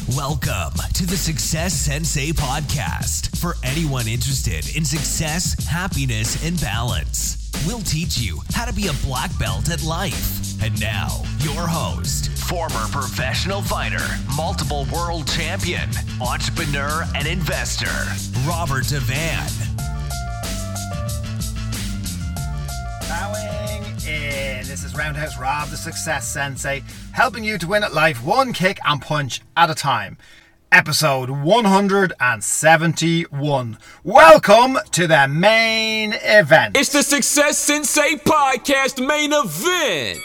Welcome to the Success Sensei podcast for anyone interested in success, happiness, and balance. We'll teach you how to be a black belt at life. And now, your host, former professional fighter, multiple world champion, entrepreneur, and investor, Robert Devan. Bowing in. This is Roundhouse Rob, the Success Sensei, helping you to win at life one kick and punch at a time. Episode 171. Welcome to the main event. It's the Success Sensei podcast main event.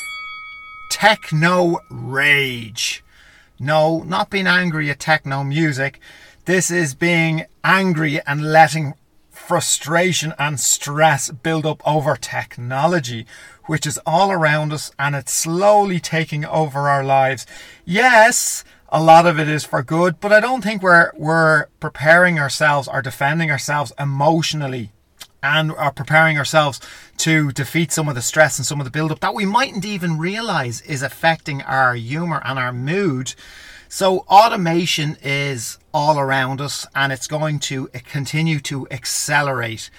Techno rage. No, not being angry at techno music. This is being angry and letting frustration and stress build up over technology, which is all around us and it's slowly taking over our lives. Yes, a lot of it is for good, but I don't think we're preparing ourselves or defending ourselves emotionally and are preparing ourselves to defeat some of the stress and some of the build up that we mightn't even realize is affecting our humor and our mood. So automation is all around us and it's going to continue to accelerate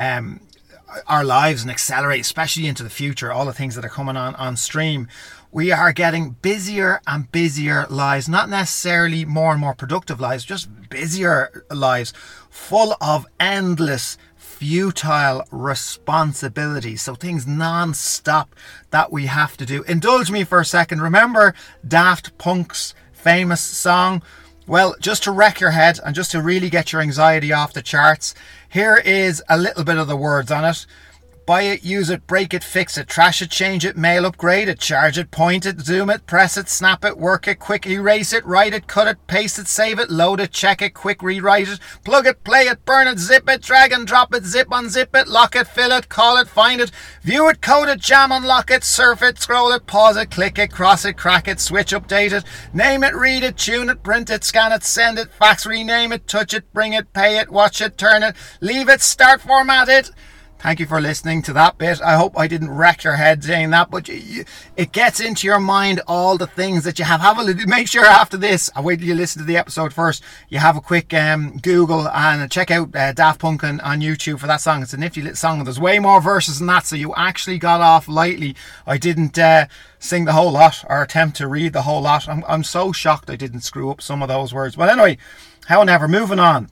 our lives and accelerate, especially into the future, all the things that are coming on stream. We are getting busier and busier lives, not necessarily more and more productive lives, just busier lives full of endless futile responsibilities. So things non-stop that we have to do. Indulge me for a second. Remember Daft Punk's famous song? Well, just to wreck your head and just to really get your anxiety off the charts, here is a little bit of the words on it. Buy it, use it, break it, fix it, trash it, change it, mail, upgrade it, charge it, point it, zoom it, press it, snap it, work it, quick erase it, write it, cut it, paste it, save it, load it, check it, quick rewrite it, plug it, play it, burn it, zip it, drag and drop it, zip unzip it, lock it, fill it, call it, find it, view it, code it, jam, unlock it, surf it, scroll it, pause it, click it, cross it, crack it, switch, update it, name it, read it, tune it, print it, scan it, send it, fax, rename it, touch it, bring it, pay it, watch it, turn it, leave it, start, format it. Thank you for listening to that bit. I hope I didn't wreck your head saying that, but it gets into your mind all the things that you have. Make sure after this, I'll wait till you listen to the episode first, you have a quick Google and check out Daft Punk on YouTube for that song. It's a nifty little song. There's way more verses than that, so you actually got off lightly. I didn't sing the whole lot or attempt to read the whole lot. I'm so shocked I didn't screw up some of those words. But anyway, however, moving on.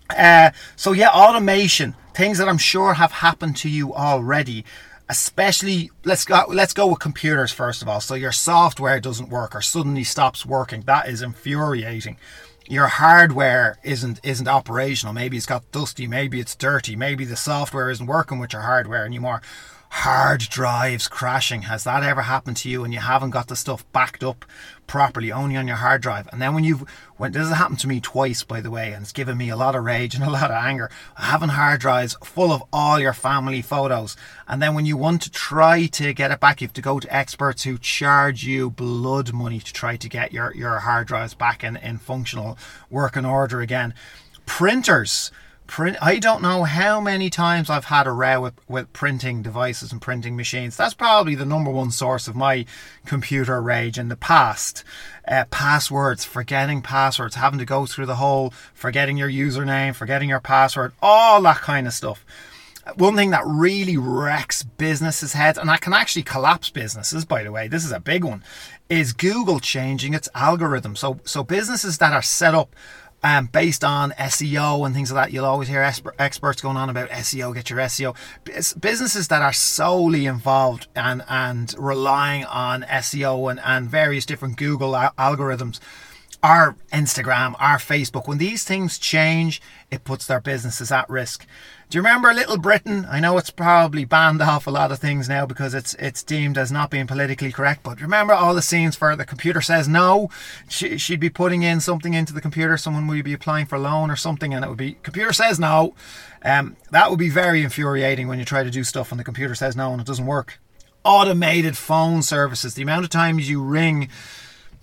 So yeah, automation. Things that I'm sure have happened to you already, especially, let's go with computers first of all. So your software doesn't work or suddenly stops working. That is infuriating. Your hardware isn't operational. Maybe it's got dusty, maybe it's dirty, maybe the software isn't working with your hardware anymore. Hard drives crashing. Has that ever happened to you and you haven't got the stuff backed up properly, only on your hard drive? And then when this has happened to me twice, by the way, and it's given me a lot of rage and a lot of anger, having hard drives full of all your family photos, and then when you want to try to get it back, you have to go to experts who charge you blood money to try to get your hard drives back in functional working order again. Printers. I don't know how many times I've had a row with printing devices and printing machines. That's probably the number one source of my computer rage in the past. Passwords, forgetting passwords, having to go through the whole forgetting your username, forgetting your password, all that kind of stuff. One thing that really wrecks businesses' heads, and that can actually collapse businesses, by the way, this is a big one, is Google changing its algorithm. So businesses that are set up based on SEO and things like that. You'll always hear experts going on about SEO, get your SEO. Businesses that are solely involved and relying on SEO and various different Google algorithms, our Instagram, our Facebook, when these things change, it puts their businesses at risk. Do you remember Little Britain? I know it's probably banned off a lot of things now because it's deemed as not being politically correct, but remember all the scenes for the computer says no? She'd be putting in something into the computer, someone would be applying for a loan or something, and it would be, computer says no. That would be very infuriating when you try to do stuff and the computer says no and it doesn't work. Automated phone services. The amount of times you ring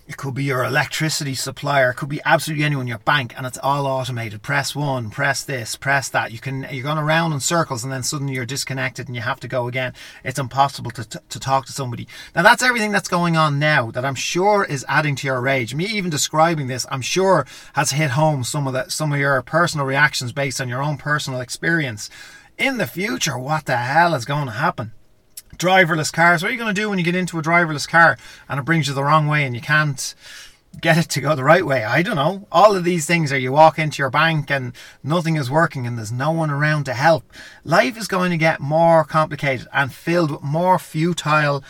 It could be your electricity supplier. It could be absolutely anyone, your bank, and it's all automated. Press one, press this, press that. You're going around in circles, and then suddenly you're disconnected and you have to go again. It's impossible to talk to somebody. Now, that's everything that's going on now that I'm sure is adding to your rage. Me even describing this, I'm sure, has hit home some of your personal reactions based on your own personal experience. In the future, what the hell is going to happen? Driverless cars. What are you going to do when you get into a driverless car and it brings you the wrong way and you can't get it to go the right way? I don't know. All of these things are, you walk into your bank and nothing is working and there's no one around to help. Life is going to get more complicated and filled with more futile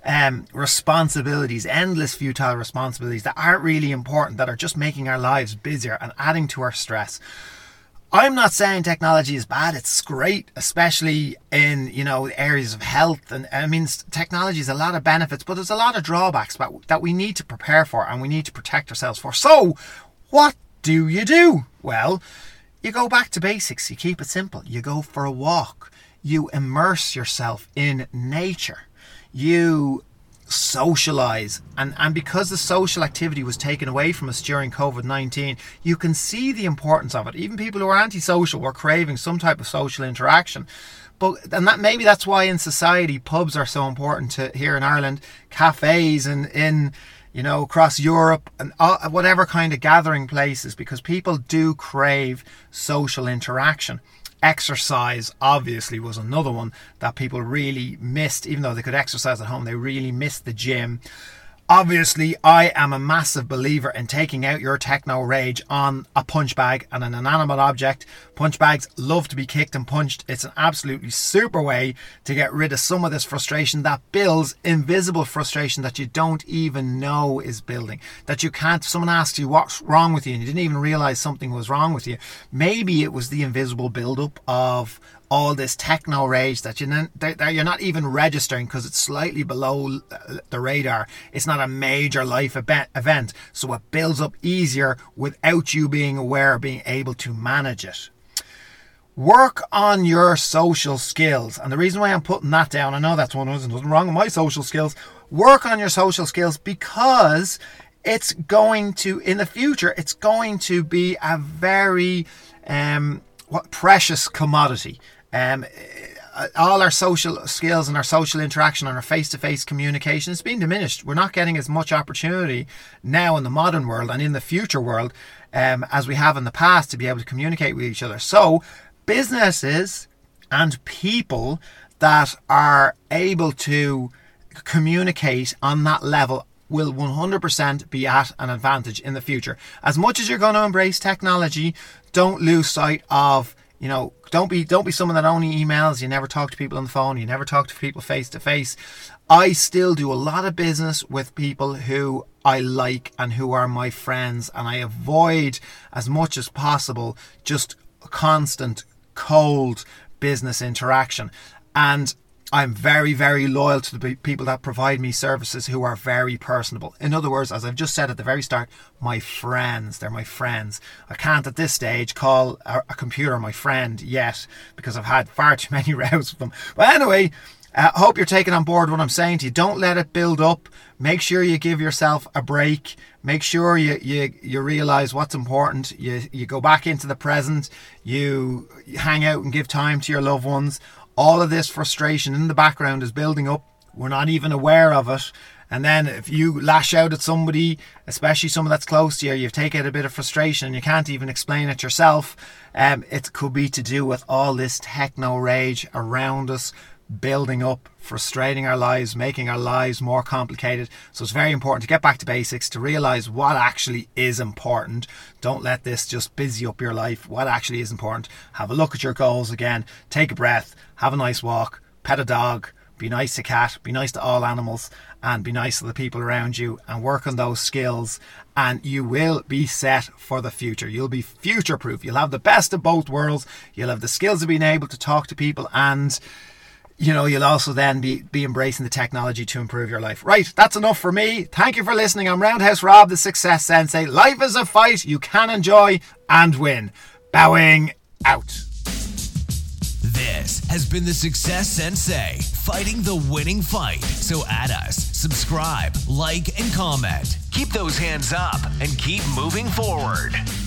responsibilities, endless futile responsibilities that aren't really important, that are just making our lives busier and adding to our stress. I'm not saying technology is bad. It's great, especially in, areas of health. And I mean, technology has a lot of benefits, but there's a lot of drawbacks that we need to prepare for and we need to protect ourselves for. So what do you do? Well, you go back to basics. You keep it simple. You go for a walk. You immerse yourself in nature. You socialize, and because the social activity was taken away from us during COVID-19, you can see the importance of it. Even people who are antisocial were craving some type of social interaction. Maybe that's why in society pubs are so important here in Ireland, cafes and in across Europe and whatever kind of gathering places, because people do crave social interaction. Exercise obviously was another one that people really missed. Even though they could exercise at home, they really missed the gym. Obviously, I am a massive believer in taking out your techno rage on a punch bag and an inanimate object. Punch bags love to be kicked and punched. It's an absolutely super way to get rid of some of this frustration that builds, invisible frustration that you don't even know is building. That you can't, someone asks you what's wrong with you and you didn't even realize something was wrong with you. Maybe it was the invisible buildup of all this techno rage that you're not even registering because it's slightly below the radar. It's not a major life event, so it builds up easier without you being aware, being able to manage it. Work on your social skills. And the reason why I'm putting that down, I know that's one, there's nothing wrong with my social skills. Work on your social skills because it's going to, in the future, it's going to be a very precious commodity. All our social skills and our social interaction and our face-to-face communication is being diminished. We're not getting as much opportunity now in the modern world and in the future world as we have in the past to be able to communicate with each other. So businesses and people that are able to communicate on that level will 100% be at an advantage in the future. As much as you're going to embrace technology, don't lose sight of, don't be someone that only emails. You never talk to people on the phone. You never talk to people face to face. I still do a lot of business with people who I like and who are my friends, and I avoid as much as possible just constant cold business interaction. And I'm very, very loyal to the people that provide me services who are very personable. In other words, as I've just said at the very start, my friends, they're my friends. I can't at this stage call a computer my friend yet because I've had far too many rows with them. But anyway, I hope you're taking on board what I'm saying to you. Don't let it build up. Make sure you give yourself a break. Make sure you realize what's important. You go back into the present. You hang out and give time to your loved ones. All of this frustration in the background is building up. We're not even aware of it. And then if you lash out at somebody, especially someone that's close to you, you take out a bit of frustration and you can't even explain it yourself. It could be to do with all this techno rage around us, building up, frustrating our lives, making our lives more complicated. So it's very important to get back to basics, to realize what actually is important. Don't let this just busy up your life. What actually is important. Have a look at your goals again. Take a breath. Have a nice walk. Pet a dog. Be nice to cat. Be nice to all animals. And be nice to the people around you. And work on those skills. And you will be set for the future. You'll be future proof. You'll have the best of both worlds. You'll have the skills of being able to talk to people, and you'll also then be embracing the technology to improve your life. Right, that's enough for me. Thank you for listening. I'm Roundhouse Rob, the Success Sensei. Life is a fight you can enjoy and win. Bowing out. This This has been the Success Sensei, fighting the winning fight. So add us, subscribe, like, and comment. Keep those hands up and keep moving forward.